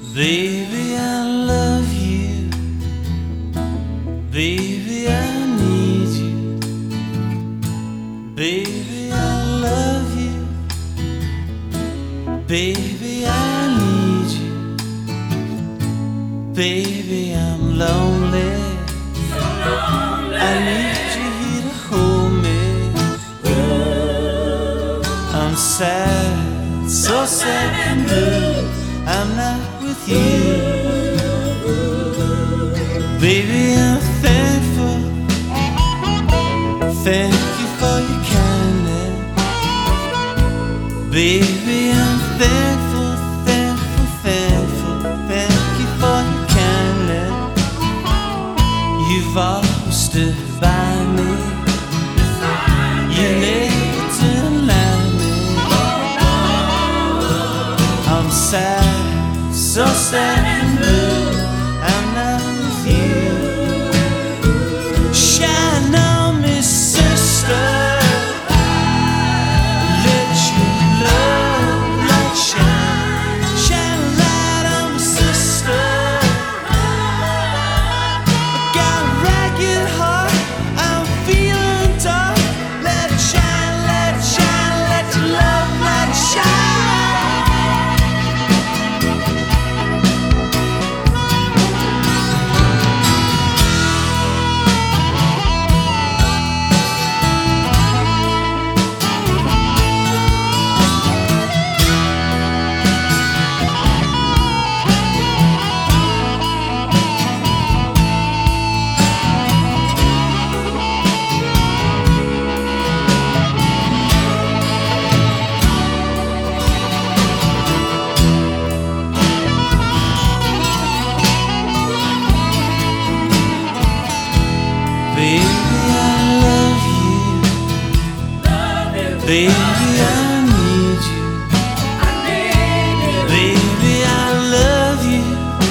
Baby, I love you. Baby, I need you. Baby, I love you. Baby, I need you. Baby, I'm lonely. I need you here to hold me. I'm sad, so sad and blue. I'm not with you. Baby, I'm thankful. Thank you for your kindness. Baby, I'm thankful, thankful, thankful. Thank you for your kindness. You've always stood by me. You never deny me. I'm sad, so sad and blue. I'm not with you. Shine on me, sister. Let your love light shine. Shine a light on me, sister. I got a ragged heart, I'm feeling dark. Let it shine, let it shine, let your love light shine. Baby, I love you. Baby, I need you. Baby, I love you.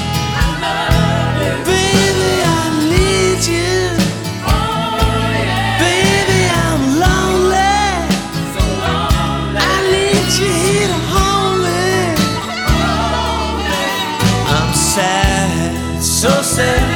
Baby, I need you. Baby, I'm lonely. I need you here to hold me. I'm sad, so sad.